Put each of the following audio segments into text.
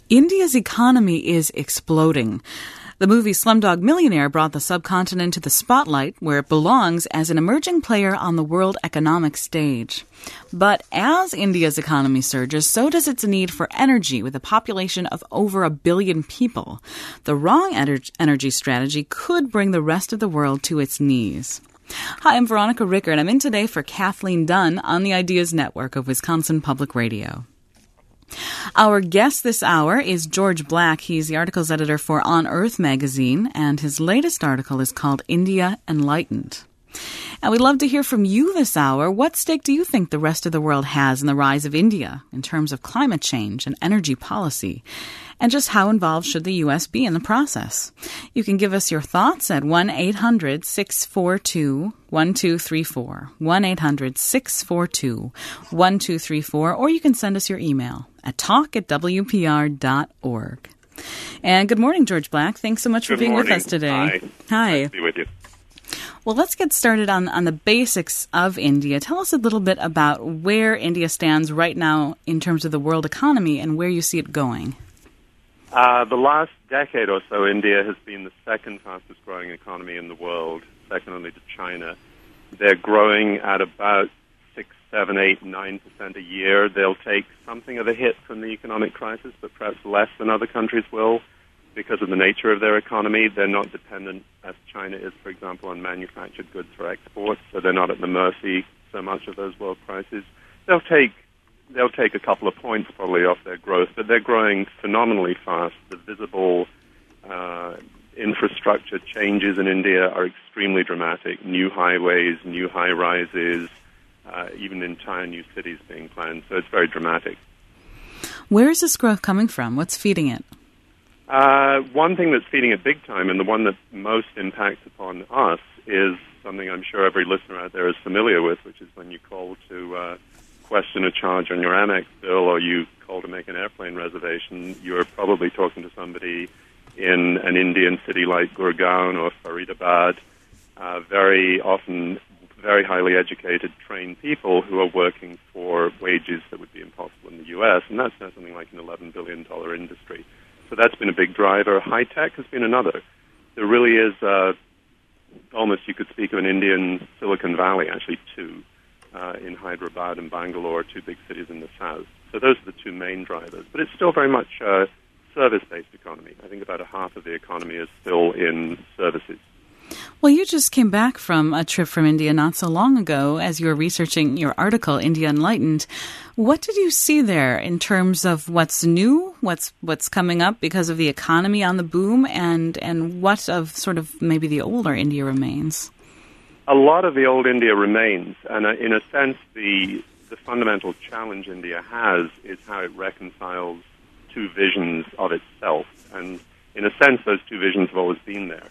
India's economy is exploding. The movie Slumdog Millionaire brought the subcontinent to the spotlight where it belongs as an emerging player on the world economic stage. But as India's economy surges, so does its need for energy with a population of over 1 billion people. The wrong energy strategy could bring the rest of the world to its knees. Hi, I'm Veronica Ricker, and I'm in today for Kathleen Dunn on the Ideas Network of Wisconsin Public Radio. Our guest this hour is George Black. He's the articles editor for On Earth magazine, and his latest article is called India Enlightened. And we'd love to hear from you this hour. What stake do you think the rest of the world has in the rise of India in terms of climate change and energy policy? And just how involved should the U.S. be in the process? You can give us your thoughts at 1-800-642-1234, 1-800-642-1234, or you can send us your email at talk@wpr.org. And good morning, George Black. Thanks so much for being with us today. Hi. Nice to be with you. Well, let's get started on the basics of India. Tell us a little bit about where India stands right now in terms of the world economy and where you see it going. The last decade or so, India has been the second fastest growing economy in the world, second only to China. They're growing at about 6, 7, 8, 9% a year. They'll take something of a hit from the economic crisis, but perhaps less than other countries will because of the nature of their economy. They're not dependent, as China is, for example, on manufactured goods for export, so they're not at the mercy so much of those world prices. They'll take a couple of points probably off their growth, but they're growing phenomenally fast. The visible infrastructure changes in India are extremely dramatic. New highways, new high-rises, even entire new cities being planned. So it's very dramatic. Where is this growth coming from? What's feeding it? One thing that's feeding it big time, and the one that most impacts upon us, is something I'm sure every listener out there is familiar with, which is when you call to question a charge on your Amex bill or you call to make an airplane reservation, you're probably talking to somebody in an Indian city like Gurgaon or Faridabad, very often very highly educated, trained people who are working for wages that would be impossible in the U.S., and that's now something like an $11 billion industry. So that's been a big driver. High tech has been another. There really is almost, you could speak of an Indian Silicon Valley, actually two, in Hyderabad and Bangalore, two big cities in the south. So those are the two main drivers. But it's still very much a service-based economy. I think about a half of the economy is still in services. Well, you just came back from a trip from India not so long ago as you were researching your article, India Enlightened. What did you see there in terms of what's new, what's coming up because of the economy on the boom, and what of sort of maybe the older India remains? A lot of the old India remains, and in a sense, the fundamental challenge India has is how it reconciles two visions of itself. And in a sense, those two visions have always been there.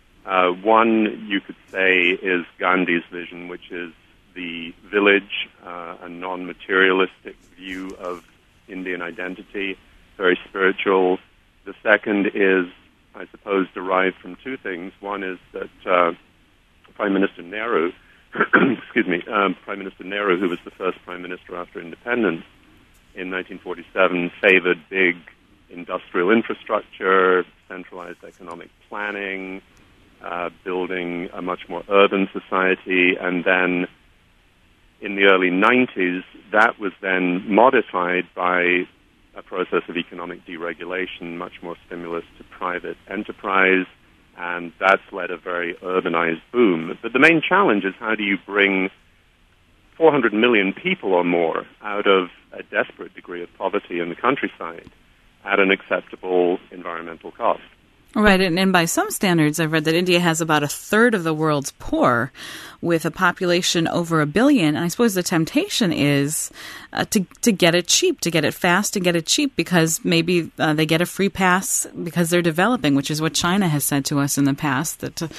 One, you could say, is Gandhi's vision, which is the village, a non-materialistic view of Indian identity, very spiritual. The second is, I suppose, derived from two things. One is that Prime Minister Nehru, Prime Minister Nehru, who was the first prime minister after independence in 1947, favored big industrial infrastructure, centralized economic planning, building a much more urban society, and then in the early 90s, that was then modified by a process of economic deregulation, much more stimulus to private enterprise, and that's led a very urbanized boom. But the main challenge is how do you bring 400 million people or more out of a desperate degree of poverty in the countryside at an acceptable environmental cost? Right, and by some standards, I've read that India has about a third of the world's poor, with a population over 1 billion. And I suppose the temptation is to get it cheap, to get it fast and get it cheap, because maybe they get a free pass because they're developing, which is what China has said to us in the past, that, the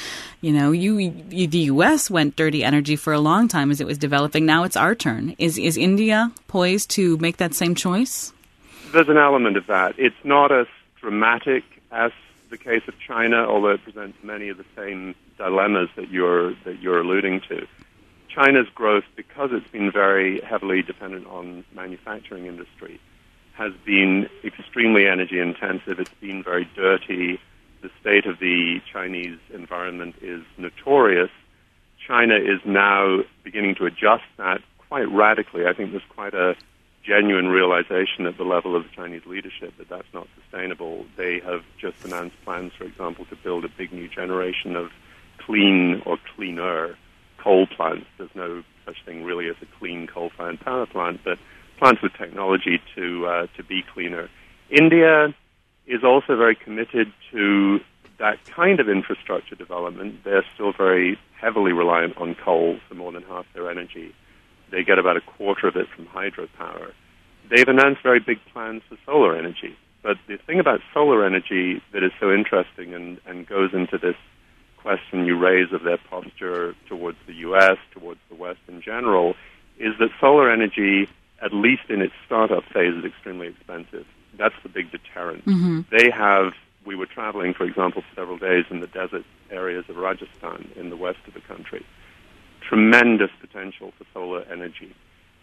U.S. went dirty energy for a long time as it was developing. Now it's our turn. Is India poised to make that same choice? There's an element of that. It's not as dramatic as the case of China, although it presents many of the same dilemmas that you're alluding to. China's growth, because it's been very heavily dependent on manufacturing industry, has been extremely energy intensive. It's been very dirty. The state of the Chinese environment is notorious. China is now beginning to adjust that quite radically. I think there's quite a genuine realization at the level of the Chinese leadership that that's not sustainable. They have just announced plans, for example, to build a big new generation of clean or cleaner coal plants. There's no such thing really as a clean coal-fired power plant, but plants with technology to be cleaner. India is also very committed to that kind of infrastructure development. They're still very heavily reliant on coal for more than half their energy. They get about a quarter of it from hydropower. They've announced very big plans for solar energy. But the thing about solar energy that is so interesting and goes into this question you raise of their posture towards the U.S., towards the West in general, is that solar energy, at least in its startup phase, is extremely expensive. That's the big deterrent. We were traveling, for example, for several days in the desert areas of Rajasthan in the west of the country. Tremendous potential for solar energy.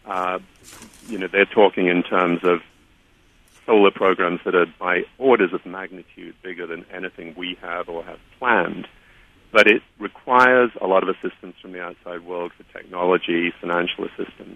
They're talking in terms of solar programs that are by orders of magnitude bigger than anything we have or have planned. But it requires a lot of assistance from the outside world for technology, financial assistance.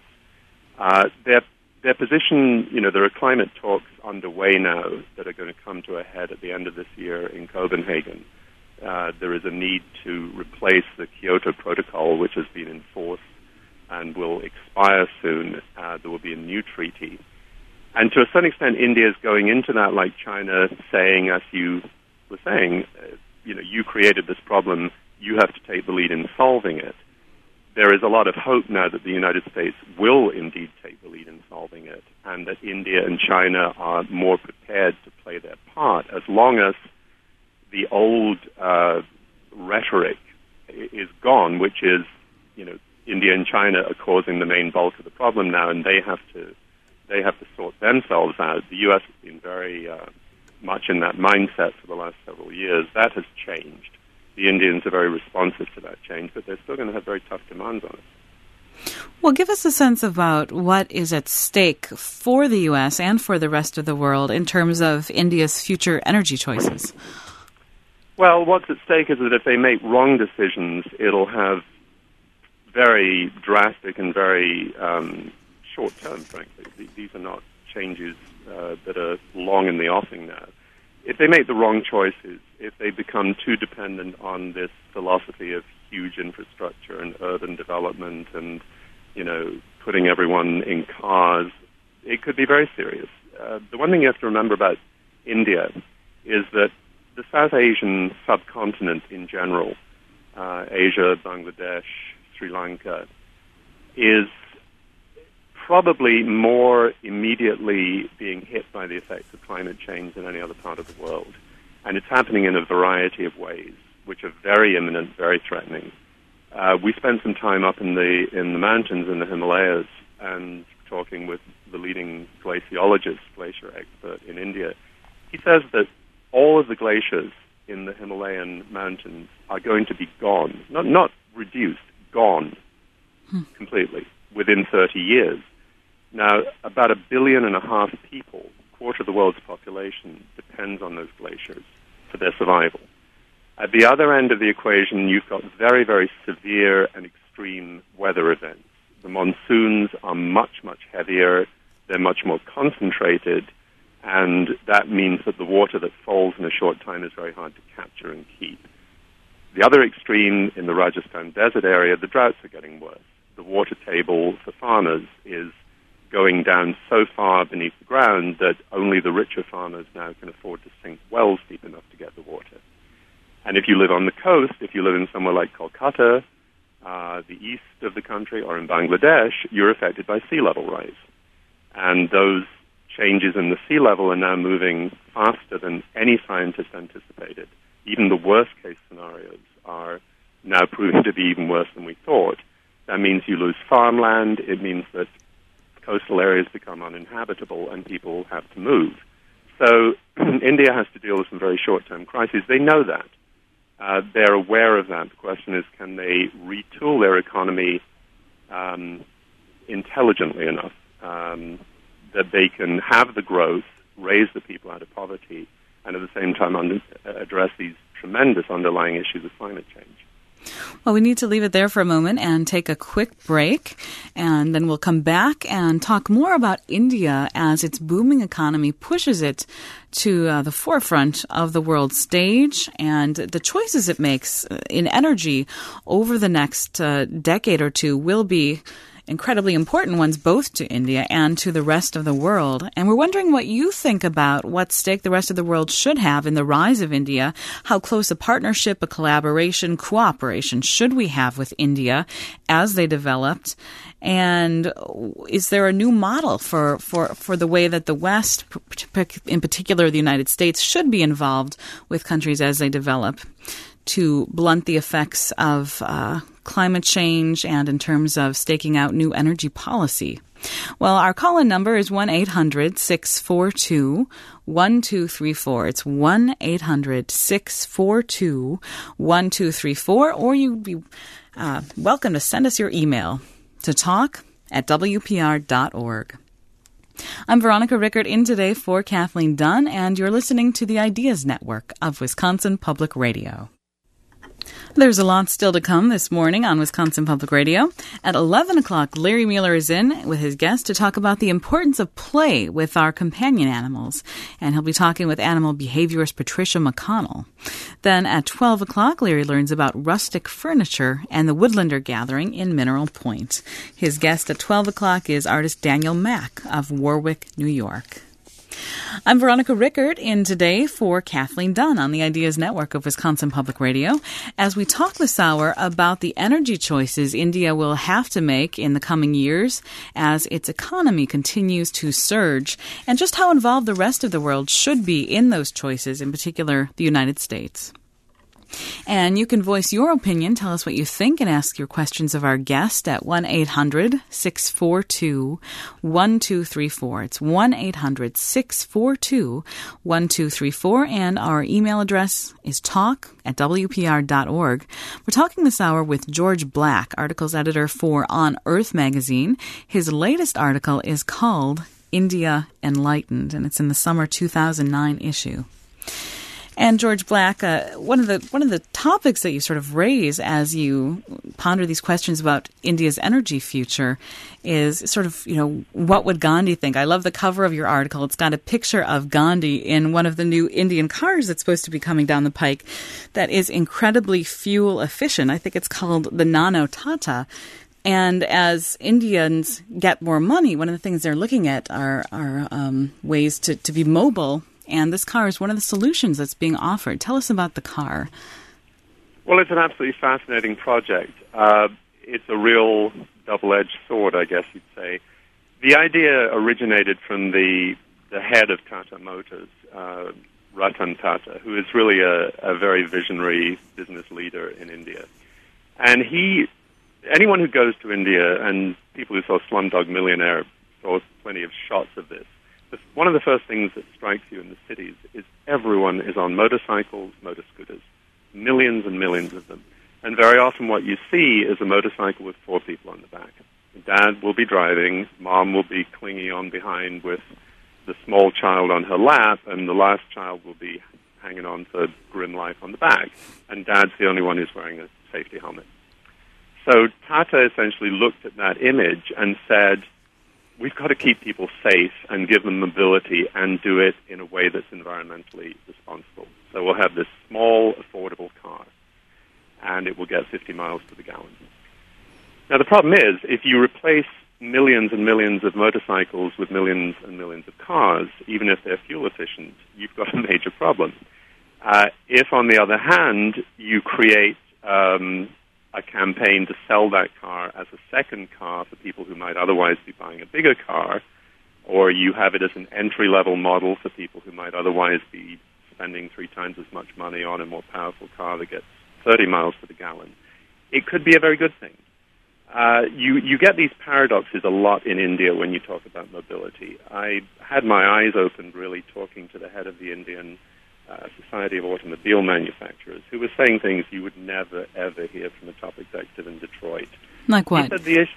Their position, there are climate talks underway now that are going to come to a head at the end of this year in Copenhagen. There is a need to replace the Kyoto Protocol, which has been enforced and will expire soon. There will be a new treaty. And to a certain extent, India is going into that like China, saying, as you were saying, you created this problem, you have to take the lead in solving it. There is a lot of hope now that the United States will indeed take the lead in solving it, and that India and China are more prepared to play their part, as long as the old rhetoric is gone, which is, India and China are causing the main bulk of the problem now, and they have to sort themselves out. The U.S. has been very much in that mindset for the last several years. That has changed. The Indians are very responsive to that change, but they're still going to have very tough demands on it. Well, give us a sense about what is at stake for the U.S. and for the rest of the world in terms of India's future energy choices. Well, what's at stake is that if they make wrong decisions, it'll have very drastic and very short-term, frankly. These are not changes that are long in the offing now. If they make the wrong choices, if they become too dependent on this philosophy of huge infrastructure and urban development and, putting everyone in cars, it could be very serious. The one thing you have to remember about India is that the South Asian subcontinent in general, Asia, Bangladesh, Sri Lanka, is probably more immediately being hit by the effects of climate change than any other part of the world. And it's happening in a variety of ways, which are very imminent, very threatening. We spent some time up in the mountains in the Himalayas and talking with the leading glaciologist, glacier expert in India. He says that all of the glaciers in the Himalayan mountains are going to be gone, not reduced, gone completely within 30 years. Now, about 1.5 billion people, a quarter of the world's population, depends on those glaciers for their survival. At the other end of the equation, you've got very, very severe and extreme weather events. The monsoons are much, much heavier, they're much more concentrated, and that means that the water that falls in a short time is very hard to capture and keep. The other extreme, in the Rajasthan desert area, the droughts are getting worse. The water table for farmers is going down so far beneath the ground that only the richer farmers now can afford to sink wells deep enough to get the water. And if you live on the coast, if you live in somewhere like Kolkata, the east of the country, or in Bangladesh, you're affected by sea level rise. And those changes in the sea level are now moving faster than any scientist anticipated. Even the worst-case scenarios are now proving to be even worse than we thought. That means you lose farmland. It means that coastal areas become uninhabitable and people have to move. So India has to deal with some very short-term crises. They know that. They're aware of that. The question is, can they retool their economy intelligently enough? that they can have the growth, raise the people out of poverty, and at the same time address these tremendous underlying issues of climate change. Well, we need to leave it there for a moment and take a quick break, and then we'll come back and talk more about India as its booming economy pushes it to the forefront of the world stage and the choices it makes in energy over the next decade or two will be incredibly important ones both to India and to the rest of the world. And we're wondering what you think about what stake the rest of the world should have in the rise of India, how close a partnership, a collaboration, cooperation should we have with India as they developed, and is there a new model for the way that the West, in particular the United States, should be involved with countries as they develop to blunt the effects of climate change and in terms of staking out new energy policy? Well, our call-in number is 1-800-642-1234. It's 1-800-642-1234, or you'd be welcome to send us your email to talk@wpr.org. I'm Veronica Rickert in today for Kathleen Dunn, and you're listening to the Ideas Network of Wisconsin Public Radio. There's a lot still to come this morning on Wisconsin Public Radio. At 11 o'clock, Larry Mueller is in with his guest to talk about the importance of play with our companion animals. And he'll be talking with animal behaviorist Patricia McConnell. Then at 12 o'clock, Larry learns about rustic furniture and the Woodlander Gathering in Mineral Point. His guest at 12 o'clock is artist Daniel Mack of Warwick, New York. I'm Veronica Rickert in today for Kathleen Dunn on the Ideas Network of Wisconsin Public Radio as we talk this hour about the energy choices India will have to make in the coming years as its economy continues to surge, and just how involved the rest of the world should be in those choices, in particular the United States. And you can voice your opinion, tell us what you think, and ask your questions of our guest at 1-800-642-1234. It's 1-800-642-1234, and our email address is talk@wpr.org. We're talking this hour with George Black, articles editor for On Earth magazine. His latest article is called India Enlightened, and it's in the summer 2009 issue. And George Black, one of the topics that you sort of raise as you ponder these questions about India's energy future is sort of, what would Gandhi think? I love the cover of your article. It's got a picture of Gandhi in one of the new Indian cars that's supposed to be coming down the pike that is incredibly fuel efficient. I think it's called the Nano Tata. And as Indians get more money, one of the things they're looking at are ways to be mobile. And this car is one of the solutions that's being offered. Tell us about the car. Well, it's an absolutely fascinating project. It's a real double-edged sword, I guess you'd say. The idea originated from the head of Tata Motors, Ratan Tata, who is really a very visionary business leader in India. And anyone who goes to India, and people who saw Slumdog Millionaire saw plenty of shots of this, one of the first things that strikes you in the cities is everyone is on motorcycles, motor scooters, millions and millions of them. And very often what you see is a motorcycle with 4 people on the back. Dad will be driving, Mom will be clinging on behind with the small child on her lap, and the last child will be hanging on for grim life on the back. And Dad's the only one who's wearing a safety helmet. So Tata essentially looked at that image and said, we've got to keep people safe and give them mobility and do it in a way that's environmentally responsible. So we'll have this small, affordable car, and it will get 50 miles to the gallon. Now, the problem is, if you replace millions and millions of motorcycles with millions and millions of cars, even if they're fuel efficient, you've got a major problem. If, on the other hand, you create a campaign to sell that car as a second car for people who might otherwise be buying a bigger car, or you have it as an entry-level model for people who might otherwise be spending 3 times as much money on a more powerful car that gets 30 miles to the gallon, it could be a very good thing. You get these paradoxes a lot in India when you talk about mobility. I had my eyes opened really talking to the head of the Indian Society of Automobile Manufacturers, who was saying things you would never, ever hear from a top executive in Detroit. Like what? He said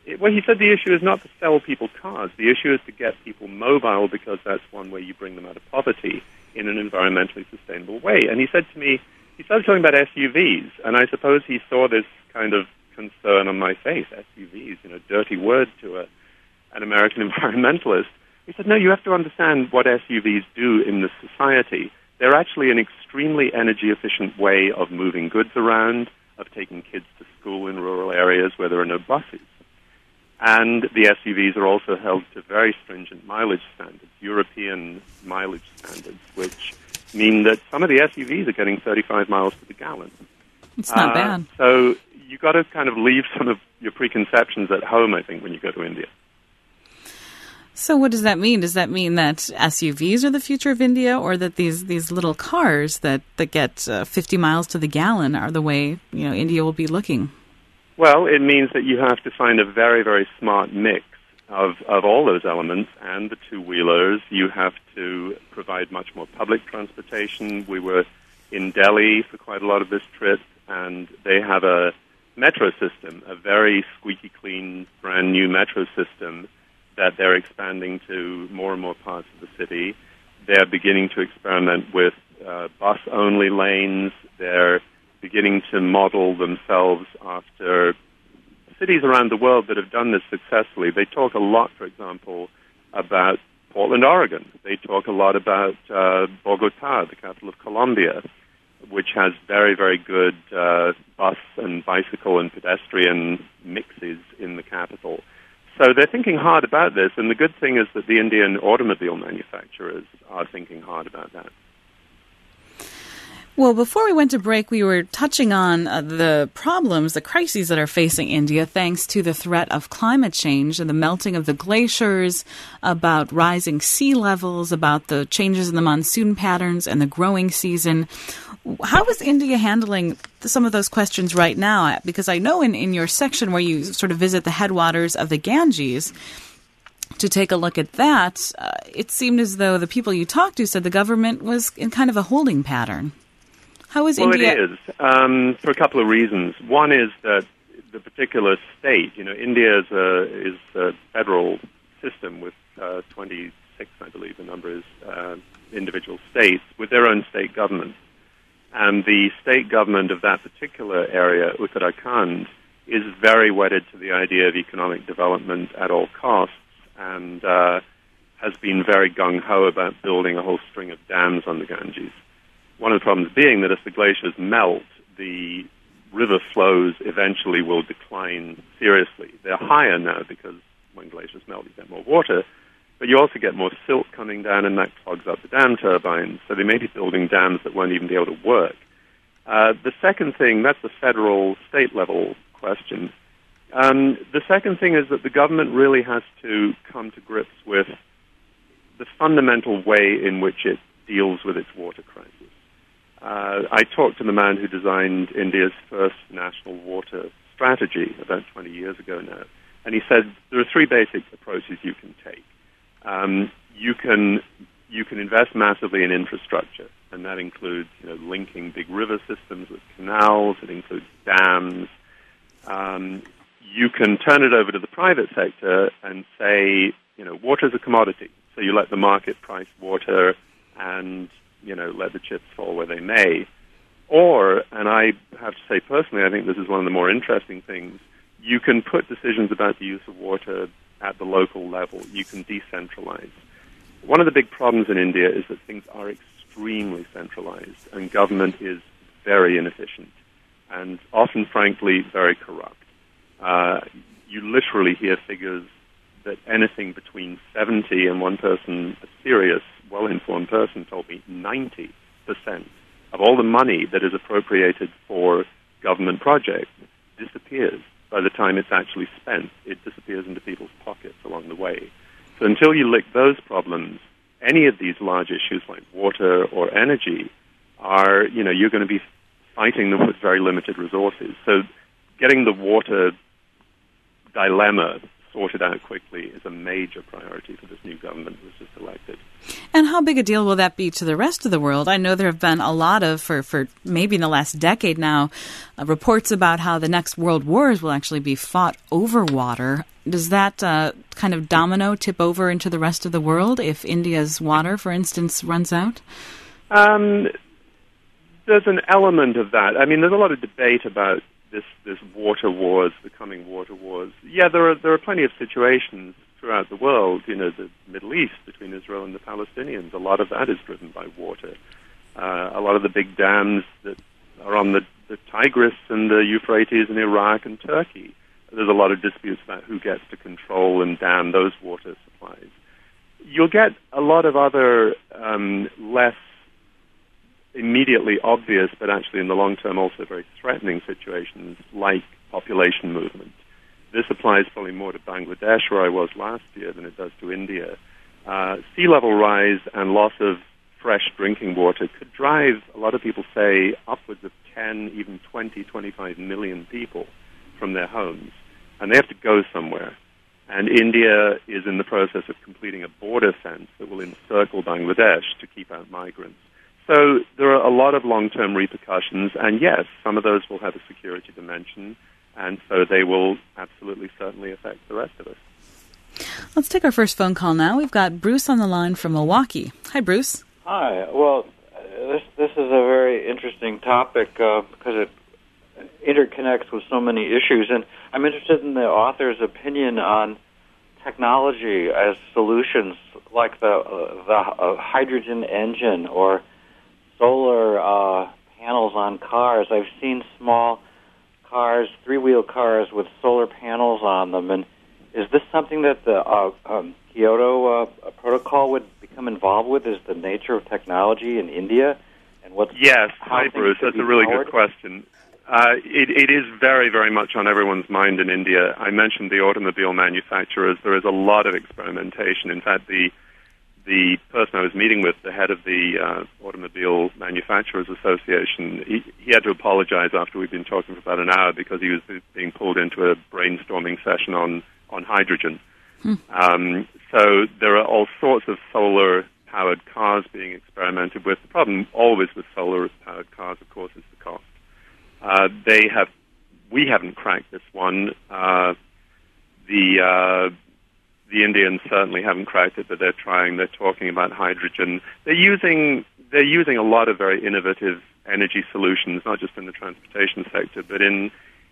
Well, he said the issue is not to sell people cars. The issue is to get people mobile, because that's one way you bring them out of poverty in an environmentally sustainable way. And he said to me, he started talking about SUVs, and I suppose he saw this kind of concern on my face. SUVs, dirty word to an American environmentalist. He said, no, you have to understand what SUVs do in the society. They're actually an extremely energy-efficient way of moving goods around, of taking kids to school in rural areas where there are no buses. And the SUVs are also held to very stringent mileage standards, European mileage standards, which mean that some of the SUVs are getting 35 miles to the gallon. It's not bad. So you've got to kind of leave some of your preconceptions at home, I think, when you go to India. So what does that mean? Does that mean that SUVs are the future of India, or that these little cars that get 50 miles to the gallon are the way India will be looking? Well, it means that you have to find a very, very smart mix of all those elements, and the two-wheelers. You have to provide much more public transportation. We were in Delhi for quite a lot of this trip, and they have a metro system, a very squeaky clean, brand new metro system that they're expanding to more and more parts of the city. They're beginning to experiment with bus-only lanes. They're beginning to model themselves after cities around the world that have done this successfully. They talk a lot, for example, about Portland, Oregon. They talk a lot about Bogota, the capital of Colombia, which has very, very good bus and bicycle and pedestrian mixes in the capital. So they're thinking hard about this, and the good thing is that the Indian automobile manufacturers are thinking hard about that. Well, before we went to break, we were touching on the problems, the crises that are facing India thanks to the threat of climate change and the melting of the glaciers, about rising sea levels, about the changes in the monsoon patterns and the growing season. How is India handling some of those questions right now? Because I know in your section where you sort of visit the headwaters of the Ganges, to take a look at that, it seemed as though the people you talked to said the government was in kind of a holding pattern. How is India? Well, it is, for a couple of reasons. One is that the particular state, India is a federal system with 26, I believe the number is, individual states with their own state government. And the state government of that particular area, Uttarakhand, is very wedded to the idea of economic development at all costs, and has been very gung-ho about building a whole string of dams on the Ganges. One of the problems being that as the glaciers melt, the river flows eventually will decline seriously. They're higher now because when glaciers melt, you get more water, but you also get more silt coming down, and that clogs up the dam turbines. So they may be building dams that won't even be able to work. The second thing, that's the federal, state-level question. The second thing is that the government really has to come to grips with the fundamental way in which it deals with its water crisis. I talked to the man who designed India's first national water strategy about 20 years ago now, and he said there are three basic approaches you can take. You can invest massively in infrastructure, and that includes linking big river systems with canals. It includes dams. You can turn it over to the private sector and say, water is a commodity, so you let the market price water and let the chips fall where they may. Or, and I have to say personally, I think this is one of the more interesting things, you can put decisions about the use of water at the local level. You can decentralize. One of the big problems in India is that things are extremely centralized, and government is very inefficient and often, frankly, very corrupt. You literally hear figures that anything between 70 and one person, a serious, well-informed person, told me 90% of all the money that is appropriated for government projects disappears by the time it's actually spent. It disappears into people's pockets along the way. So until you lick those problems, any of these large issues like water or energy are, you're going to be fighting them with very limited resources. So getting the water dilemma sorted out quickly is a major priority for this new government that was just elected. And how big a deal will that be to the rest of the world? I know there have been a lot of, for maybe in the last decade now, reports about how the next world wars will actually be fought over water. Does that kind of domino tip over into the rest of the world if India's water, for instance, runs out? There's an element of that. I mean, there's a lot of debate about this water wars, the coming water wars. Yeah, there are plenty of situations throughout the world. You know, the Middle East between Israel and the Palestinians. A lot of that is driven by water. A lot of the big dams that are on the Tigris and the Euphrates in Iraq and Turkey. There's a lot of disputes about who gets to control and dam those water supplies. You'll get a lot of other less immediately obvious, but actually in the long term also very threatening situations like population movement. This applies probably more to Bangladesh, where I was last year, than it does to India. Sea level rise and loss of fresh drinking water could drive, a lot of people say, upwards of 10, even 20, 25 million people from their homes. And they have to go somewhere. And India is in the process of completing a border fence that will encircle Bangladesh to keep out migrants. So there are a lot of long-term repercussions, and yes, some of those will have a security dimension, and so they will absolutely, certainly affect the rest of us. Let's take our first phone call now. We've got Bruce on the line from Milwaukee. Hi, Bruce. Hi. Well, this is a very interesting topic because it interconnects with so many issues, and I'm interested in the author's opinion on technology as solutions, like the hydrogen engine or solar panels on cars. I've seen small cars, three-wheel cars with solar panels on them, and is this something that the Kyoto Protocol would become involved with? Is the nature of technology in India? And Yes. Hi, Bruce. That's a really good question. It is very, very much on everyone's mind in India. I mentioned the automobile manufacturers. There is a lot of experimentation. In fact, the person I was meeting with, the head of the Automobile Manufacturers Association, he had to apologize after we'd been talking for about an hour because he was being pulled into a brainstorming session on hydrogen. So there are all sorts of solar-powered cars being experimented with. The problem always with solar-powered cars, of course, is the cost. We haven't cracked this one. The Indians certainly haven't cracked it, but they're trying. They're talking about hydrogen. They're using a lot of very innovative energy solutions, not just in the transportation sector, but in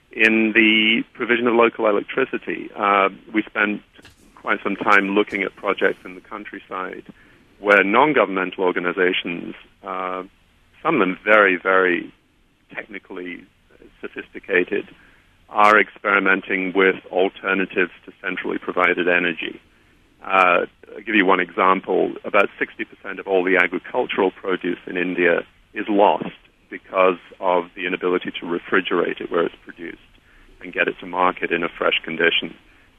the provision of local electricity. We spent quite some time looking at projects in the countryside where non-governmental organizations, some of them very, very technically sophisticated, are experimenting with alternatives to centrally provided energy. I'll give you one example. About 60% of all the agricultural produce in India is lost because of the inability to refrigerate it where it's produced and get it to market in a fresh condition.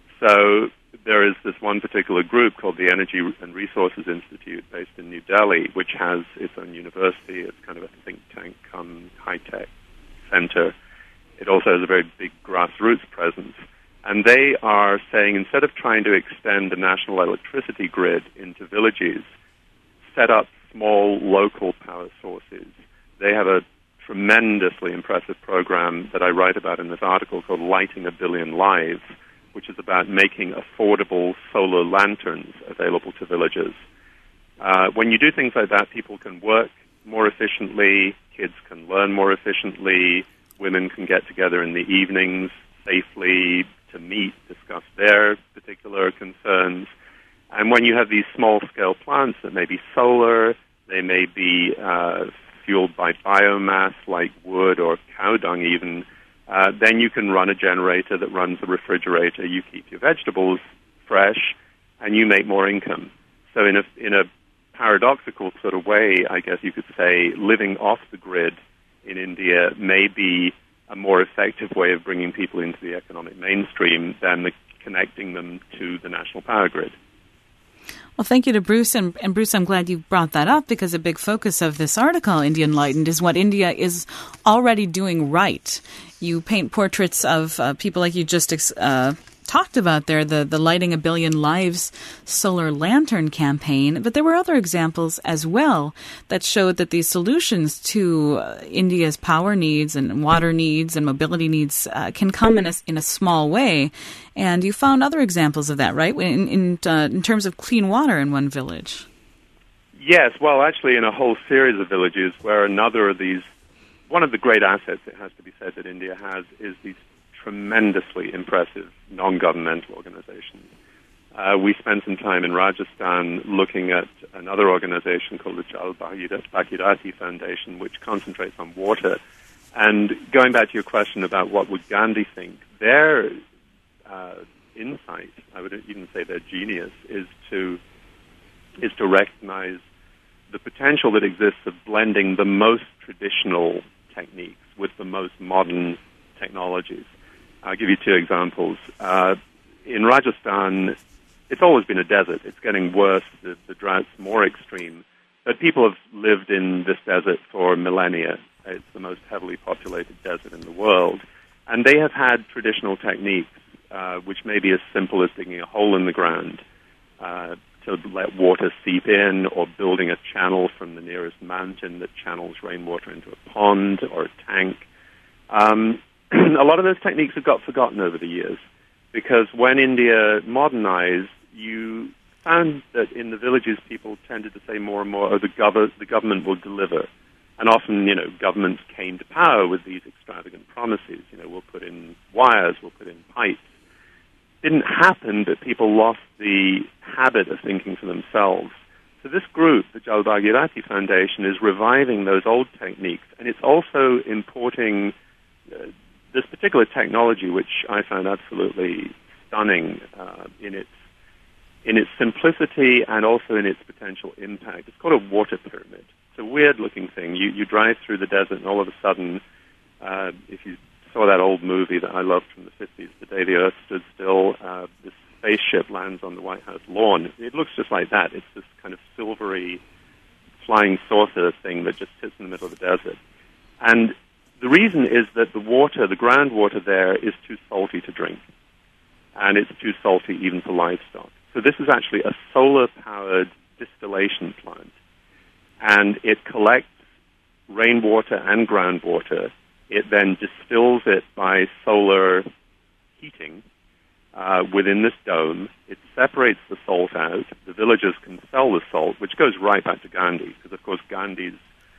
So there is this one particular group called the Energy and Resources Institute based in New Delhi, which has its own university. It's kind of a think tank, high-tech center. It also has a very big grassroots presence. And they are saying instead of trying to extend the national electricity grid into villages, set up small local power sources. They have a tremendously impressive program that I write about in this article called Lighting a Billion Lives, which is about making affordable solar lanterns available to villagers. When you do things like that, people can work more efficiently, kids can learn more efficiently, women can get together in the evenings safely to meet, discuss their particular concerns. And when you have these small-scale plants that may be solar, they may be fueled by biomass like wood or cow dung even, then you can run a generator that runs a refrigerator. You keep your vegetables fresh, and you make more income. So in a paradoxical sort of way, I guess you could say, living off the grid in India may be a more effective way of bringing people into the economic mainstream than connecting them to the national power grid. Well, thank you to Bruce. And Bruce, I'm glad you brought that up because a big focus of this article, India Enlightened, is what India is already doing right. You paint portraits of people like you just talked about there, the Lighting a Billion Lives solar lantern campaign, but there were other examples as well that showed that these solutions to India's power needs and water needs and mobility needs can come in a small way. And you found other examples of that, right, in terms of clean water in one village? Yes, well, actually in a whole series of villages where one of the great assets, it has to be said, that India has is these tremendously impressive non-governmental organizations. We spent some time in Rajasthan looking at another organization called the Jal Bhagirathi Foundation, which concentrates on water. And going back to your question about what would Gandhi think, their insight, I would even say their genius, is to recognize the potential that exists of blending the most traditional techniques with the most modern technologies. I'll give you two examples. In Rajasthan, it's always been a desert. It's getting worse. The drought's more extreme. But people have lived in this desert for millennia. It's the most heavily populated desert in the world. And they have had traditional techniques, which may be as simple as digging a hole in the ground to let water seep in, or building a channel from the nearest mountain that channels rainwater into a pond or a tank. A lot of those techniques have got forgotten over the years, because when India modernized, you found that in the villages people tended to say more and more, the government will deliver. And often, governments came to power with these extravagant promises. We'll put in wires, we'll put in pipes. Didn't happen, but people lost the habit of thinking for themselves. So this group, the Jal Bhagirathi Foundation, is reviving those old techniques, and it's also importing this particular technology, which I found absolutely stunning in its simplicity and also in its potential impact. It's called a water pyramid. It's a weird-looking thing. You drive through the desert, and all of a sudden, if you saw that old movie that I loved from the 50s, The Day the Earth Stood Still, this spaceship lands on the White House lawn. It looks just like that. It's this kind of silvery flying saucer thing that just sits in the middle of the desert. And the reason is that the groundwater there is too salty to drink. And it's too salty even for livestock. So this is actually a solar-powered distillation plant. And it collects rainwater and groundwater. It then distills it by solar heating within this dome. It separates the salt out. The villagers can sell the salt, which goes right back to Gandhi, because, of course, Gandhi's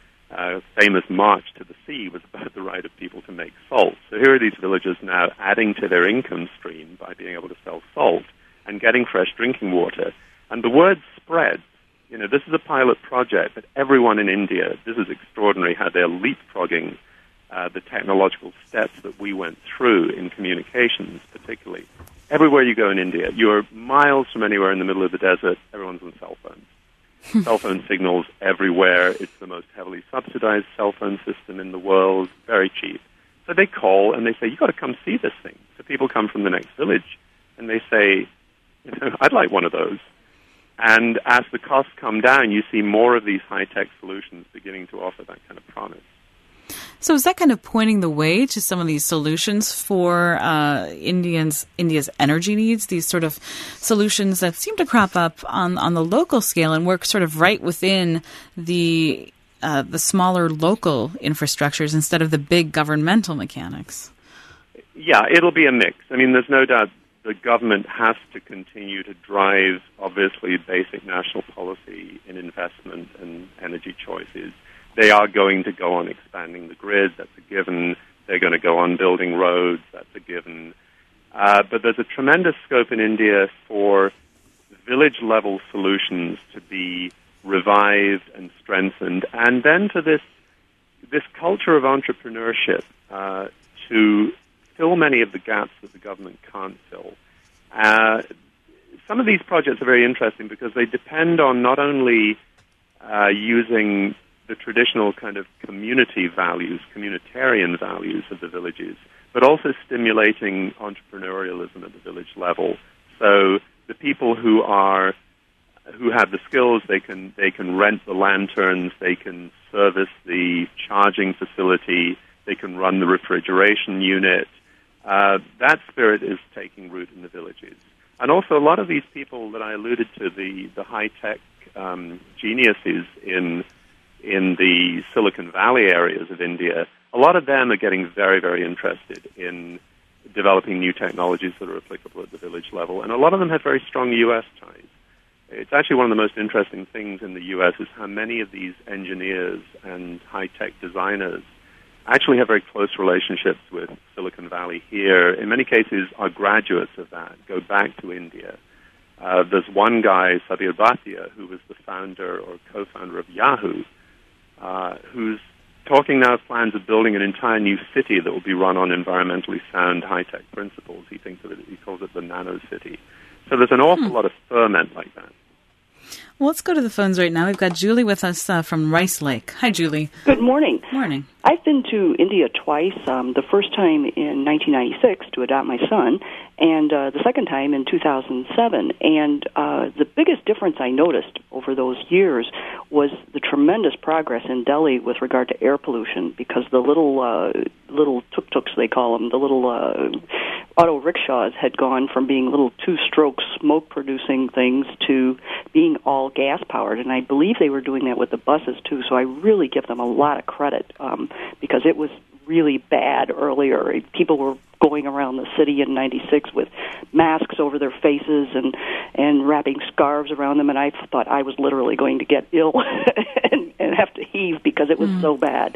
famous march to the sea was about the right of people to make salt. So here are these villagers now adding to their income stream by being able to sell salt and getting fresh drinking water. And the word spreads. This is a pilot project, but everyone in India, this is extraordinary how they're leapfrogging the technological steps that we went through in communications, particularly. Everywhere you go in India, you're miles from anywhere in the middle of the desert, everyone's on cell phones. Cell phone signals everywhere. It's the most heavily subsidized cell phone system in the world, very cheap. So they call and they say, you've got to come see this thing. So people come from the next village and they say, I'd like one of those. And as the costs come down, you see more of these high-tech solutions beginning to offer that kind of promise. So is that kind of pointing the way to some of these solutions for India's energy needs, these sort of solutions that seem to crop up on the local scale and work sort of right within the smaller local infrastructures instead of the big governmental mechanics? Yeah, it'll be a mix. I mean, there's no doubt the government has to continue to drive, obviously, basic national policy in investment and energy choices. They are going to go on expanding the grid, that's a given. They're going to go on building roads, that's a given. But there's a tremendous scope in India for village-level solutions to be revived and strengthened, and then to this culture of entrepreneurship to fill many of the gaps that the government can't fill. Some of these projects are very interesting because they depend on not only using the traditional kind of community values, communitarian values of the villages, but also stimulating entrepreneurialism at the village level. So the people who have the skills, they can rent the lanterns, they can service the charging facility, they can run the refrigeration unit, That spirit is taking root in the villages. And also a lot of these people that I alluded to, the high-tech geniuses in the Silicon Valley areas of India, a lot of them are getting very, very interested in developing new technologies that are applicable at the village level. And a lot of them have very strong U.S. ties. It's actually one of the most interesting things in the U.S. is how many of these engineers and high-tech designers actually have very close relationships with Silicon Valley here. In many cases, are graduates of that, go back to India. There's one guy, Sabir Bhatia, who was the founder or co-founder of Yahoo, who's talking now of plans of building an entire new city that will be run on environmentally sound high-tech principles. He calls it the nano city. So there's an awful lot of ferment like that. Well, let's go to the phones right now. We've got Julie with us from Rice Lake. Hi, Julie. Good morning. Morning. I've been to India twice, the first time in 1996 to adopt my son, and the second time in 2007. And the biggest difference I noticed over those years was the tremendous progress in Delhi with regard to air pollution, because the little tuk-tuks, they call them, the little auto rickshaws had gone from being little two-stroke smoke-producing things to being all gas-powered. And I believe they were doing that with the buses, too, so I really give them a lot of credit, because it was really bad earlier. People were going around the city in 96 with masks over their faces and wrapping scarves around them, and I thought I was literally going to get ill and have to heave because it was so bad.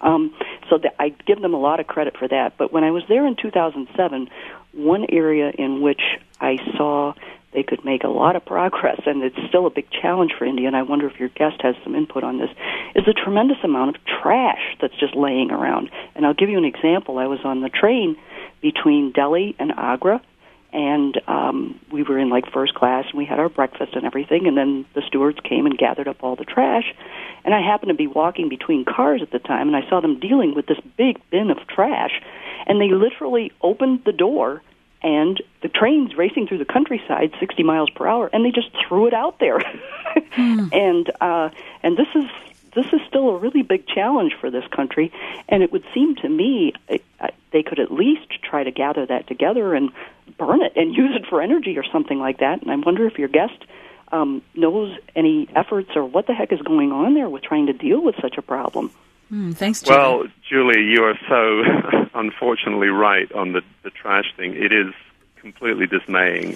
So I give them a lot of credit for that. But when I was there in 2007, one area in which I saw they could make a lot of progress, and it's still a big challenge for India, and I wonder if your guest has some input on this, is the tremendous amount of trash that's just laying around. And I'll give you an example. I was on the train between Delhi and Agra, and we were in like first class, and we had our breakfast and everything, and then the stewards came and gathered up all the trash. And I happened to be walking between cars at the time, and I saw them dealing with this big bin of trash, and they literally opened the door, and the train's racing through the countryside 60 miles per hour, and they just threw it out there. And this is still a really big challenge for this country, and it would seem to me they could at least try to gather that together and burn it and use it for energy or something like that. And I wonder if your guest knows any efforts or what the heck is going on there with trying to deal with such a problem. Thanks, Julie. Well, Julie, you are so unfortunately right on the trash thing. It is completely dismaying.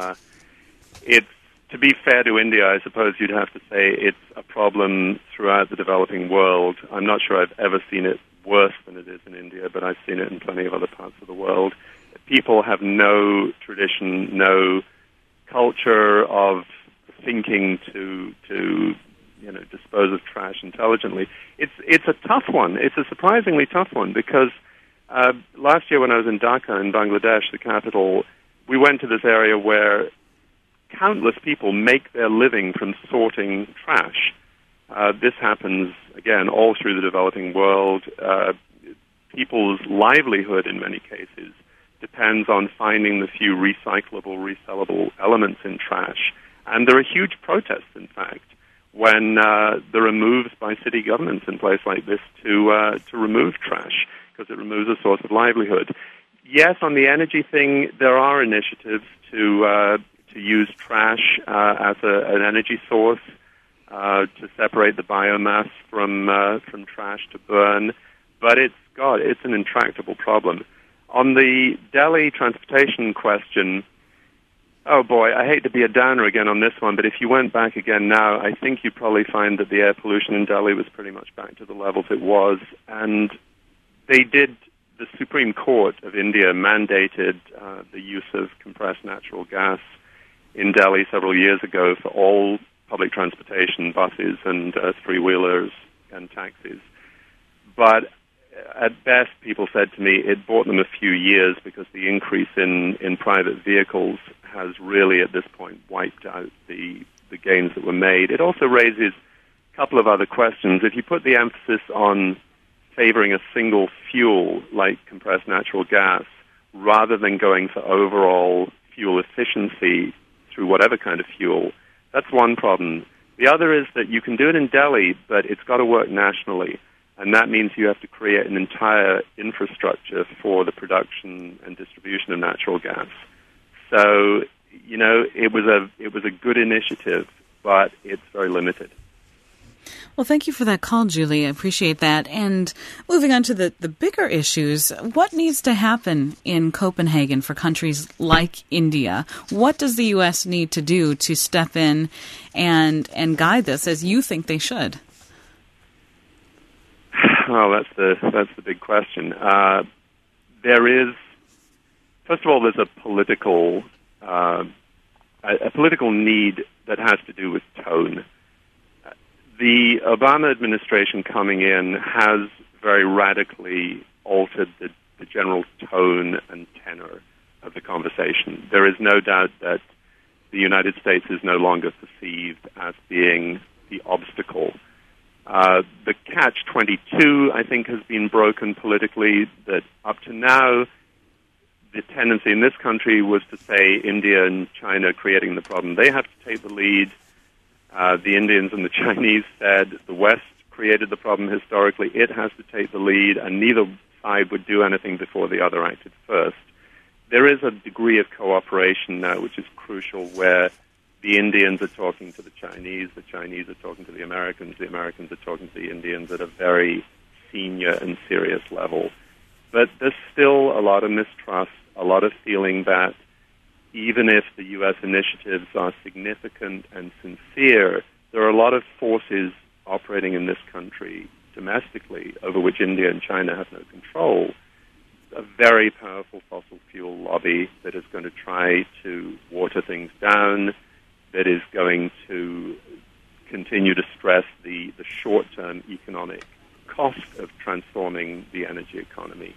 To be fair to India, I suppose you'd have to say it's a problem throughout the developing world. I'm not sure I've ever seen it worse than it is in India, but I've seen it in plenty of other parts of the world. People have no tradition, no culture of thinking to dispose of trash intelligently. It's a tough one. It's a surprisingly tough one, because last year when I was in Dhaka in Bangladesh, the capital, we went to this area where countless people make their living from sorting trash. This happens, again, all through the developing world. People's livelihood, in many cases, depends on finding the few recyclable, resellable elements in trash. And there are huge protests, in fact, when there are moves by city governments in places like this to remove trash, because it removes a source of livelihood. Yes, on the energy thing, there are initiatives to use trash as an energy source, to separate the biomass from trash to burn, but it's an intractable problem. On the Delhi transportation question, oh boy, I hate to be a downer again on this one, but if you went back again now, I think you'd probably find that the air pollution in Delhi was pretty much back to the levels it was, and the Supreme Court of India mandated the use of compressed natural gas in Delhi several years ago for all public transportation, buses and three-wheelers and taxis. But at best, people said to me, it bought them a few years because the increase in private vehicles has really, at this point, wiped out the gains that were made. It also raises a couple of other questions. If you put the emphasis on favoring a single fuel like compressed natural gas rather than going for overall fuel efficiency through whatever kind of fuel, that's one problem. The other is that you can do it in Delhi, but it's got to work nationally. And that means you have to create an entire infrastructure for the production and distribution of natural gas. So, it was a good initiative, but it's very limited. Well, thank you for that call, Julie. I appreciate that. And moving on to the bigger issues, what needs to happen in Copenhagen for countries like India? What does the U.S. need to do to step in and guide this as you think they should? Well, that's the big question. First of all, there's a political need that has to do with tone. The Obama administration coming in has very radically altered the general tone and tenor of the conversation. There is no doubt that the United States is no longer perceived as being the obstacle. The catch-22, I think, has been broken politically, that up to now, the tendency in this country was to say India and China creating the problem. They have to take the lead. The Indians and the Chinese said the West created the problem historically. It has to take the lead, and neither side would do anything before the other acted first. There is a degree of cooperation now, which is crucial, where the Indians are talking to the Chinese are talking to the Americans are talking to the Indians at a very senior and serious level. But there's still a lot of mistrust, a lot of feeling that even if the U.S. initiatives are significant and sincere, there are a lot of forces operating in this country domestically over which India and China have no control. A very powerful fossil fuel lobby that is going to try to water things down, that is going to continue to stress the short-term economic cost of transforming the energy economy.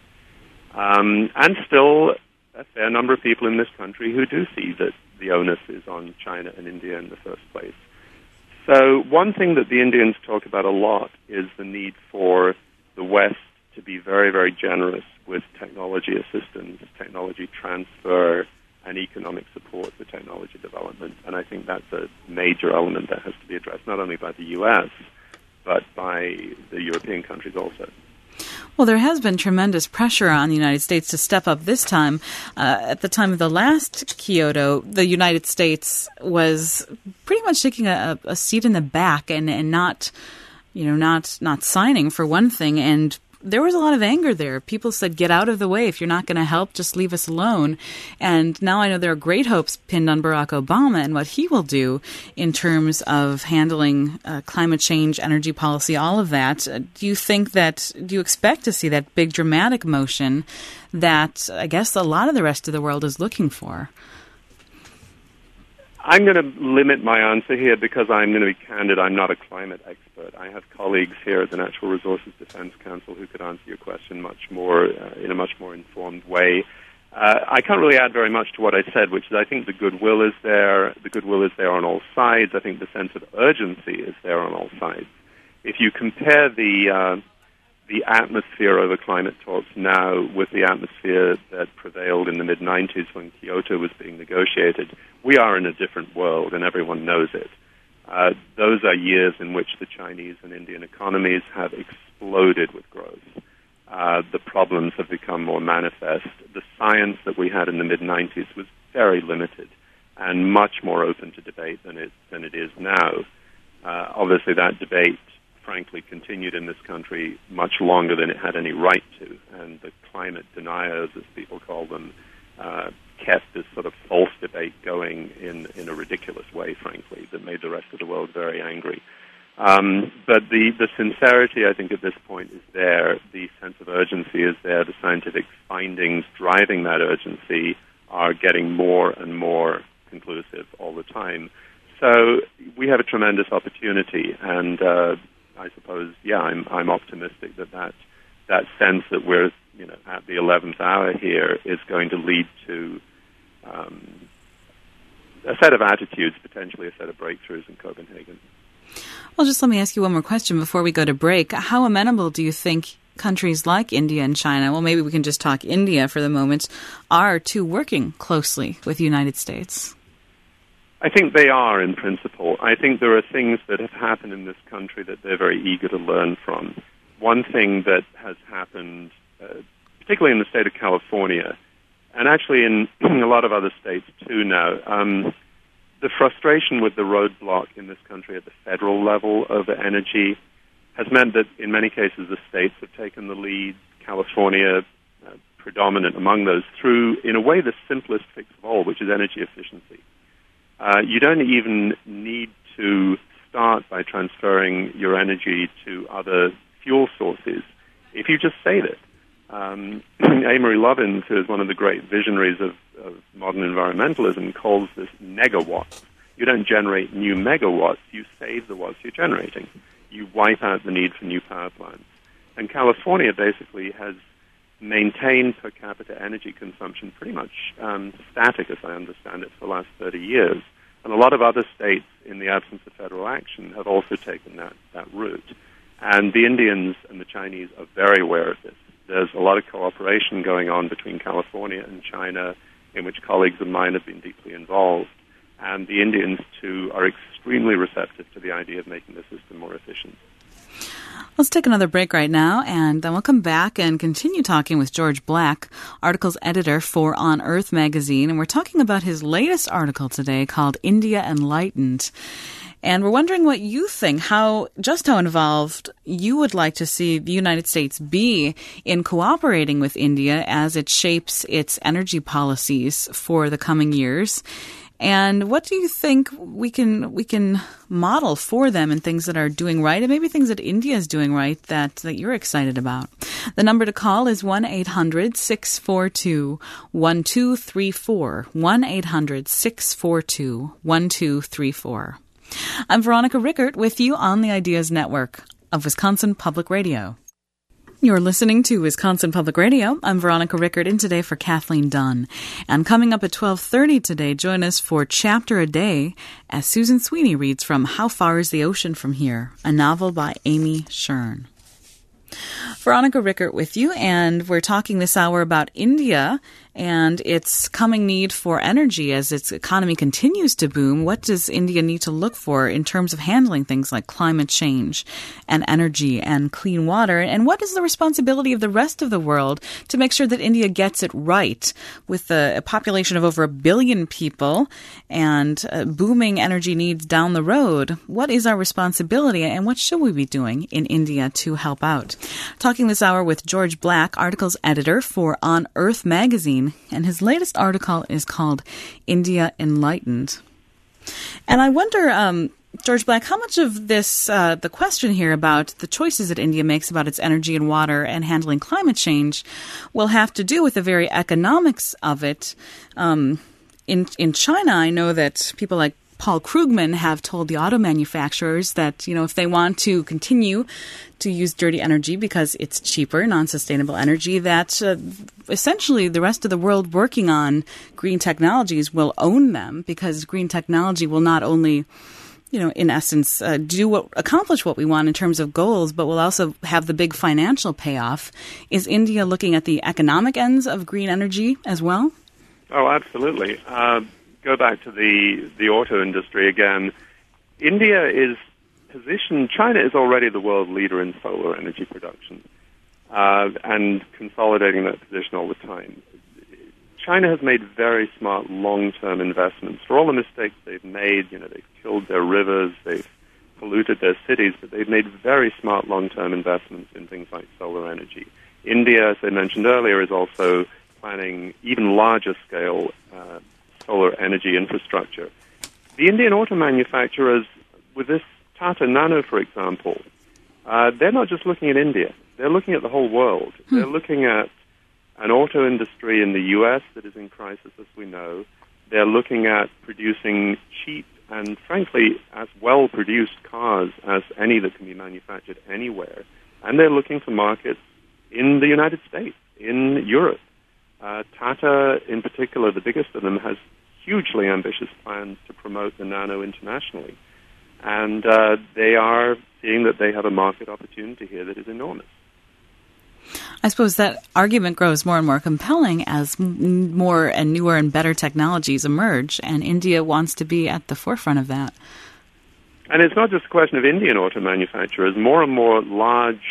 And still a fair number of people in this country who do see that the onus is on China and India in the first place. So one thing that the Indians talk about a lot is the need for the West to be very, very generous with technology assistance, technology transfer, and economic support for technology development. And I think that's a major element that has to be addressed not only by the U.S., but by the European countries also. Well, there has been tremendous pressure on the United States to step up this time. At the time of the last Kyoto, the United States was pretty much taking a seat in the back and not signing, for one thing. And there was a lot of anger there. People said, get out of the way. If you're not going to help, just leave us alone. And now I know there are great hopes pinned on Barack Obama and what he will do in terms of handling climate change, energy policy, all of that. Do you expect to see that big dramatic motion that I guess a lot of the rest of the world is looking for? I'm going to limit my answer here because I'm going to be candid. I'm not a climate expert. I have colleagues here at the Natural Resources Defense Council who could answer your question much more in a much more informed way. I can't really add very much to what I said, which is I think the goodwill is there. The goodwill is there on all sides. I think the sense of urgency is there on all sides. If you compare the atmosphere over climate talks now with the atmosphere that prevailed in the mid-90s when Kyoto was being negotiated, we are in a different world, and everyone knows it. Those are years in which the Chinese and Indian economies have exploded with growth. The problems have become more manifest. The science that we had in the mid-90s was very limited and much more open to debate than it is now. Obviously, that debate frankly continued in this country much longer than it had any right to, and the climate deniers, as people call them, kept this sort of false debate going in a ridiculous way, frankly, that made the rest of the world very angry. But the sincerity, I think, at this point is there. The sense of urgency is there. The scientific findings driving that urgency are getting more and more conclusive all the time. So we have a tremendous opportunity, and I suppose, I'm optimistic that sense that we're at the 11th hour here is going to lead to a set of attitudes, potentially a set of breakthroughs in Copenhagen. Well, just let me ask you one more question before we go to break. How amenable do you think countries like India and China, well, maybe we can just talk India for the moment, are to working closely with the United States? I think they are, in principle. I think there are things that have happened in this country that they're very eager to learn from. one thing that has happened, particularly in the state of California, and actually in a lot of other states too now, the frustration with the roadblock in this country at the federal level over energy has meant that in many cases the states have taken the lead, California predominant among those, through, in a way, the simplest fix of all, which is energy efficiency. You don't even need to start by transferring your energy to other fuel sources if you just save it. Amory Lovins, who is one of the great visionaries of modern environmentalism, calls this negawatts. You don't generate new megawatts, you save the watts you're generating. You wipe out the need for new power plants. And California basically has maintained per capita energy consumption pretty much static, as I understand it, for the last 30 years. And a lot of other states, in the absence of federal action, have also taken that route. And the Indians and the Chinese are very aware of this. There's a lot of cooperation going on between California and China, in which colleagues of mine have been deeply involved. And the Indians, too, are extremely receptive to the idea of making the system more efficient. Let's take another break right now, and then we'll come back and continue talking with George Black, articles editor for On Earth magazine. And we're talking about his latest article today called India Enlightened. And we're wondering what you think, how involved you would like to see the United States be in cooperating with India as it shapes its energy policies for the coming years. And what do you think we can model for them in things that are doing right and maybe things that India is doing right that you're excited about? The number to call is 1-800-642-1234, 1-800-642-1234. I'm Veronica Rickert with you on the Ideas Network of Wisconsin Public Radio. You're listening to Wisconsin Public Radio. I'm Veronica Rickert, in today for Kathleen Dunn. And coming up at 12:30 today, join us for Chapter a Day as Susan Sweeney reads from How Far is the Ocean from Here, a novel by Amy Shern. Veronica Rickert with you, and we're talking this hour about India and its coming need for energy as its economy continues to boom. What does India need to look for in terms of handling things like climate change and energy and clean water? And what is the responsibility of the rest of the world to make sure that India gets it right with a population of over 1 billion people and booming energy needs down the road? What is our responsibility and what should we be doing in India to help out? Talking this hour with George Black, articles editor for On Earth magazine, and his latest article is called India Enlightened. And I wonder, George Black, how much of this, the question here about the choices that India makes about its energy and water and handling climate change will have to do with the very economics of it. In China, I know that people like Paul Krugman have told the auto manufacturers that, if they want to continue to use dirty energy because it's cheaper, non-sustainable energy, that essentially the rest of the world working on green technologies will own them, because green technology will not only, in essence, accomplish what we want in terms of goals, but will also have the big financial payoff. Is India looking at the economic ends of green energy as well? Oh, absolutely. Go back to the auto industry again. India is positioned, China is already the world leader in solar energy production and consolidating that position all the time. China has made very smart long-term investments. For all the mistakes they've made, they've killed their rivers, they've polluted their cities, but they've made very smart long-term investments in things like solar energy. India, as I mentioned earlier, is also planning even larger scale solar energy infrastructure. The Indian auto manufacturers, with this Tata Nano, for example, they're not just looking at India. They're looking at the whole world. They're looking at an auto industry in the U.S. that is in crisis, as we know. They're looking at producing cheap and, frankly, as well-produced cars as any that can be manufactured anywhere. And they're looking for markets in the United States, in Europe. Tata, in particular, the biggest of them, has hugely ambitious plans to promote the Nano internationally. And they are seeing that they have a market opportunity here that is enormous. I suppose that argument grows more and more compelling as more and newer and better technologies emerge, and India wants to be at the forefront of that. And it's not just a question of Indian auto manufacturers. More and more large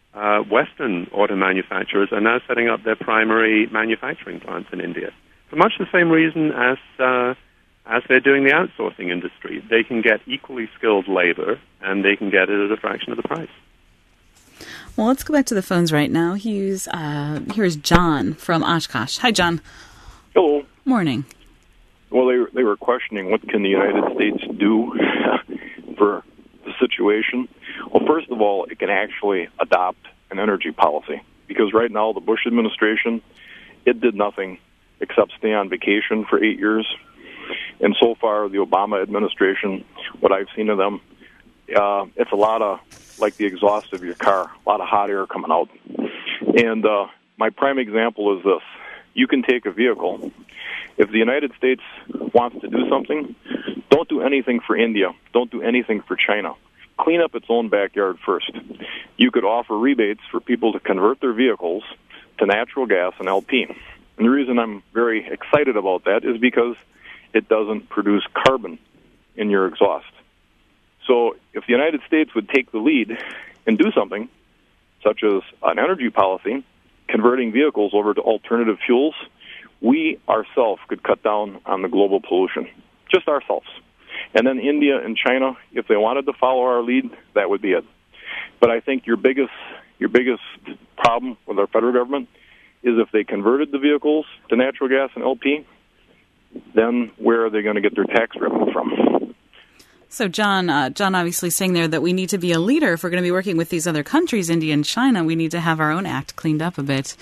Western auto manufacturers are now setting up their primary manufacturing plants in India for much the same reason as they're doing the outsourcing industry. They can get equally skilled labor, and they can get it at a fraction of the price. Well, let's go back to the phones right now. Here's John from Oshkosh. Hi, John. Hello. Morning. Well, they were questioning what can the United States do for the situation. Well, first of all, it can actually adopt an energy policy, because right now the Bush administration, it did nothing except stay on vacation for 8 years. And so far, the Obama administration, what I've seen of them, it's a lot of, like the exhaust of your car, a lot of hot air coming out. And my prime example is this. You can take a vehicle. If the United States wants to do something, don't do anything for India. Don't do anything for China. Clean up its own backyard first. You could offer rebates for people to convert their vehicles to natural gas and LP. And the reason I'm very excited about that is because it doesn't produce carbon in your exhaust. So if the United States would take the lead and do something, such as an energy policy, converting vehicles over to alternative fuels, we ourselves could cut down on the global pollution, just ourselves. And then India and China, if they wanted to follow our lead, that would be it. But I think your biggest problem with our federal government is if they converted the vehicles to natural gas and LP, then where are they going to get their tax revenue from? So John obviously saying there that we need to be a leader if we're going to be working with these other countries, India and China. We need to have our own act cleaned up a bit.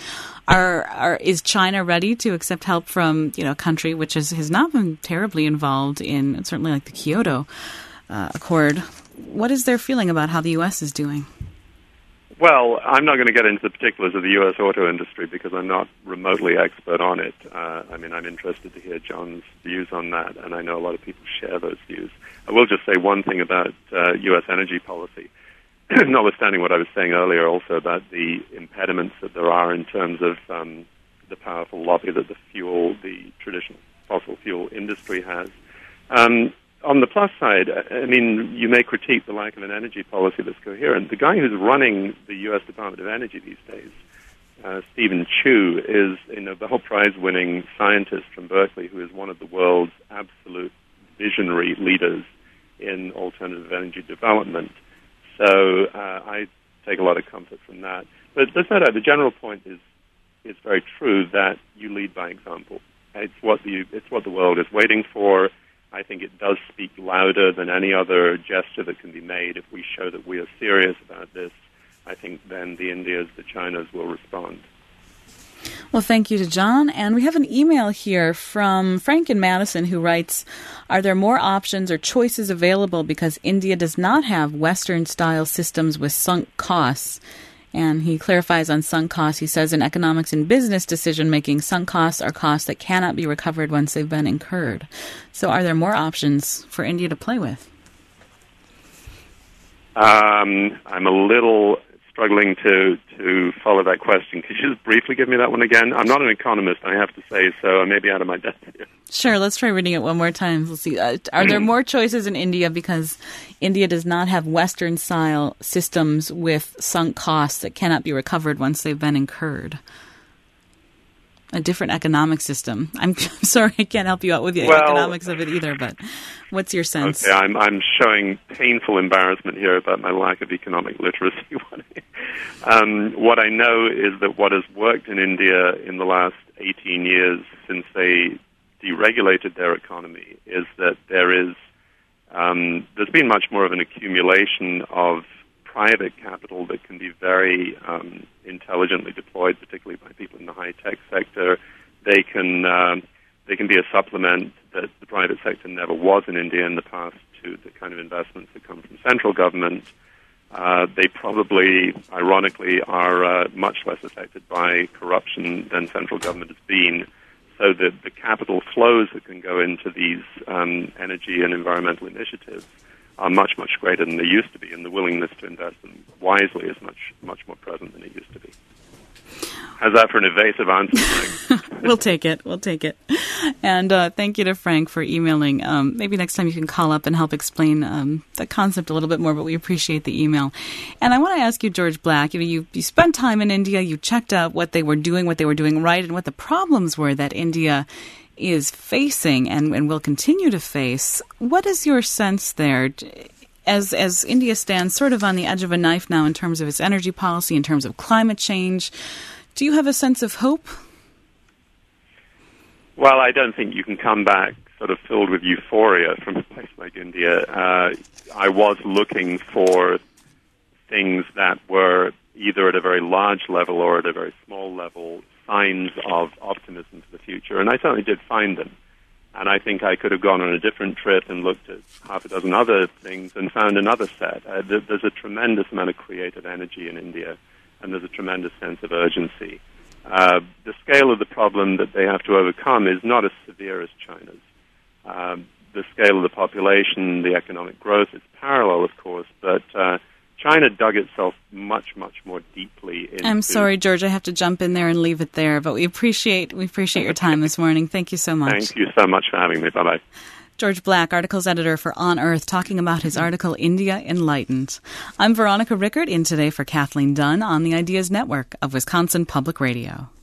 Is China ready to accept help from a country which has not been terribly involved in certainly like the Kyoto Accord? What is their feeling about how the U.S. is doing? Well, I'm not going to get into the particulars of the U.S. auto industry because I'm not remotely expert on it. I'm interested to hear John's views on that, and I know a lot of people share those views. I will just say one thing about U.S. energy policy, notwithstanding what I was saying earlier also about the impediments that there are in terms of the powerful lobby that the traditional fossil fuel industry has. On the plus side, you may critique the lack of an energy policy that's coherent. The guy who's running the U.S. Department of Energy these days, Stephen Chu, is a Nobel Prize-winning scientist from Berkeley who is one of the world's absolute visionary leaders in alternative energy development. So I take a lot of comfort from that. But there's no doubt the general point is it's very true that you lead by example. It's what the world is waiting for. I think it does speak louder than any other gesture that can be made. If we show that we are serious about this, I think then the Indias, the Chinas will respond. Well, thank you to John. And we have an email here from Frank in Madison who writes, are there more options or choices available because India does not have Western-style systems with sunk costs? And he clarifies on sunk costs. He says in economics and business decision-making, sunk costs are costs that cannot be recovered once they've been incurred. So are there more options for India to play with? I'm a little struggling to follow that question. Could you just briefly give me that one again? I'm not an economist, I have to say, so I may be out of my depth here. Sure, let's try reading it one more time. Let's see. Are there more choices in India because India does not have Western-style systems with sunk costs that cannot be recovered once they've been incurred? A different economic system. I'm sorry, I can't help you out with the economics of it either, but what's your sense? Okay, I'm showing painful embarrassment here about my lack of economic literacy. What I know is that what has worked in India in the last 18 years since they deregulated their economy is that there's been much more of an accumulation of private capital that can be very intelligently deployed, particularly by people in the high-tech sector. They can be a supplement that the private sector never was in India in the past to the kind of investments that come from central government. They probably, ironically, are much less affected by corruption than central government has been. So that the capital flows that can go into these energy and environmental initiatives are much, much greater than they used to be, and the willingness to invest them wisely is much, much more present than it used to be. How's that for an evasive answer, Frank? We'll take it. And thank you to Frank for emailing. Maybe next time you can call up and help explain the concept a little bit more, but we appreciate the email. And I want to ask you, George Black, you spent time in India, you checked out what they were doing right, and what the problems were that India is facing and will continue to face. What is your sense there? As India stands sort of on the edge of a knife now in terms of its energy policy, in terms of climate change, do you have a sense of hope? Well, I don't think you can come back sort of filled with euphoria from a place like India. I was looking for things that were either at a very large level or at a very small level, signs of optimism for the future, and I certainly did find them. And I think I could have gone on a different trip and looked at half a dozen other things and found another set. There's a tremendous amount of creative energy in India, and there's a tremendous sense of urgency. The scale of the problem that they have to overcome is not as severe as China's. The scale of the population, the economic growth, it's parallel, of course, but China dug itself much, much more deeply into... I'm sorry, George, I have to jump in there and leave it there, but we appreciate your time this morning. Thank you so much. Thank you so much for having me. Bye-bye. George Black, articles editor for On Earth, talking about his article, India Enlightened. I'm Veronica Rickert, in today for Kathleen Dunn on the Ideas Network of Wisconsin Public Radio.